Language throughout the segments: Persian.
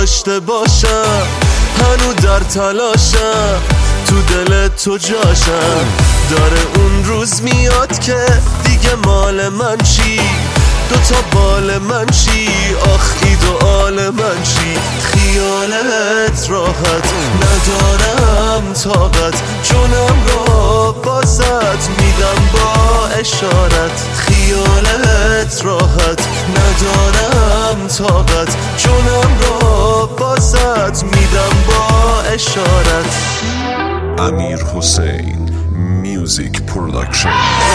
داشته باشم، هنو در تلاشم، تو دل تو جاشم. داره اون روز میاد که دیگه مال من چی، دوتا بال من چی، آخ ایدئال من چی. خیالت راحت ندارم طاقت، جونم رو بازت میدم با اشارت. خیالت راحت ندارم طاقت، جونم رو بازت میدم با اشارت. امیر حسین میوزیک پرودکشن.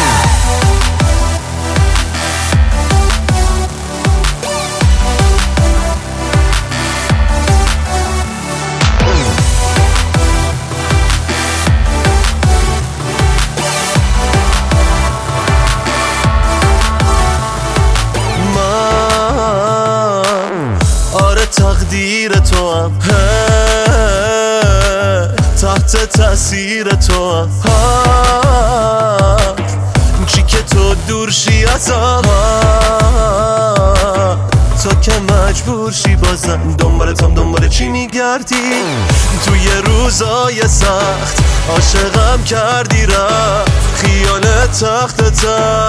تقدیر تو هم تحت تاثیر تو هم چی که تو دور شی ازم، تو که مجبور شی بازم دنبالتم. دنبال چی میگردی توی روزای سخت؟ عاشقم کردی رفت خیال تخت تخت.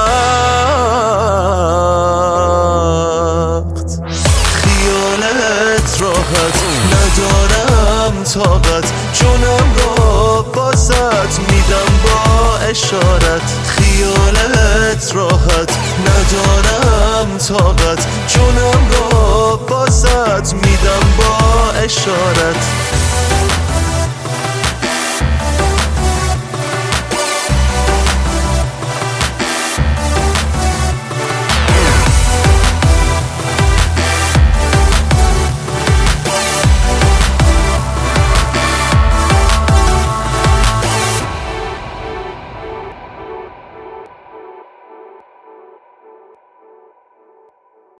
خیالت راحت ندارم طاقت، جونم رو بازت میدم با اشارت. خیالت راحت ندارم طاقت، جونم رو بازت میدم با اشارت.